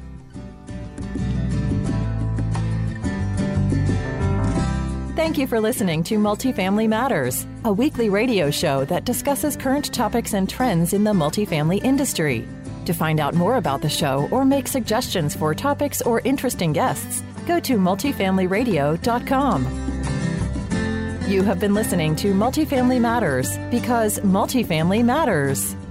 Thank you for listening to Multifamily Matters, a weekly radio show that discusses current topics and trends in the multifamily industry. To find out more about the show or make suggestions for topics or interesting guests, go to multifamily radio dot com. You have been listening to Multifamily Matters, because multifamily matters.